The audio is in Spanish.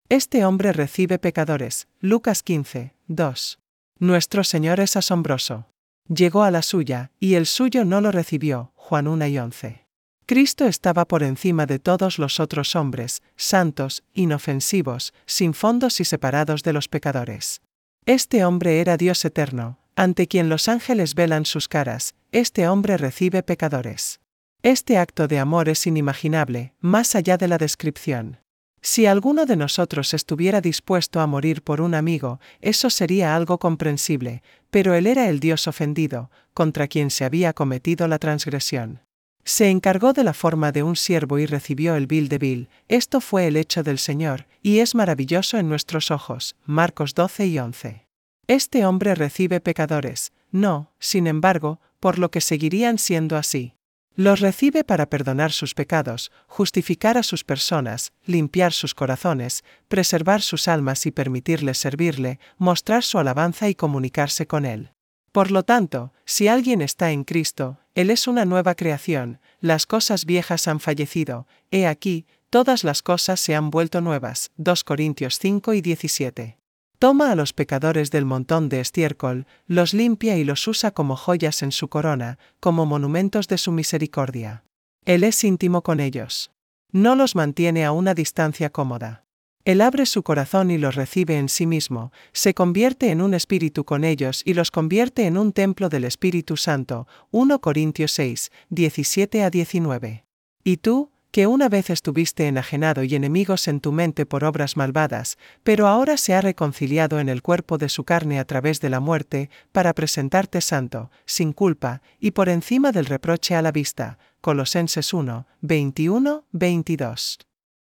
Este hombre recibe pecadores. Lucas 15, 2. Nuestro Señor es asombroso. Llegó a la suya, y el suyo no lo recibió. Juan 1 y 11. Cristo estaba por encima de todos los otros hombres, santos, inofensivos, sin fondos y separados de los pecadores. Este hombre era Dios eterno, ante quien los ángeles velan sus caras. Este hombre recibe pecadores. Este acto de amor es inimaginable, más allá de la descripción. Si alguno de nosotros estuviera dispuesto a morir por un amigo, eso sería algo comprensible, pero él era el Dios ofendido, contra quien se había cometido la transgresión. Se encargó de la forma de un siervo y recibió el vil de vil. Esto fue el hecho del Señor, y es maravilloso en nuestros ojos. Marcos 12 y 11. Este hombre recibe pecadores, no, sin embargo, por lo que seguirían siendo así. Los recibe para perdonar sus pecados, justificar a sus personas, limpiar sus corazones, preservar sus almas y permitirles servirle, mostrar su alabanza y comunicarse con Él. Por lo tanto, si alguien está en Cristo, Él es una nueva creación, las cosas viejas han fallecido, he aquí, todas las cosas se han vuelto nuevas. 2 Corintios 5 y 17. Toma a los pecadores del montón de estiércol, los limpia y los usa como joyas en su corona, como monumentos de su misericordia. Él es íntimo con ellos. No los mantiene a una distancia cómoda. Él abre su corazón y los recibe en sí mismo, se convierte en un espíritu con ellos y los convierte en un templo del Espíritu Santo. 1 Corintios 6, 17 a 19. ¿Y tú? Que una vez estuviste enajenado y enemigos en tu mente por obras malvadas, pero ahora se ha reconciliado en el cuerpo de su carne a través de la muerte, para presentarte santo, sin culpa, y por encima del reproche a la vista. Colosenses 1, 21, 22.